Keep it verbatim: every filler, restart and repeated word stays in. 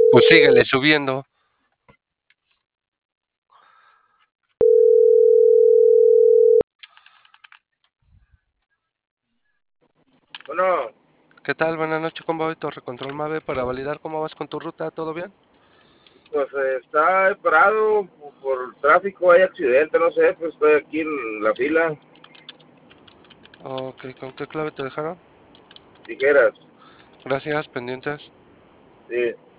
Pues síguele subiendo. Bueno, ¿Qué tal? Buenas noches, ¿cómo va Torre Control Mave para validar cómo vas con tu ruta? ¿Todo bien? pues eh, está parado por tráfico, hay accidente, no sé, pues estoy aquí en la fila, Ok, ¿con qué clave te dejaron? tijeras, Gracias, pendientes. sí.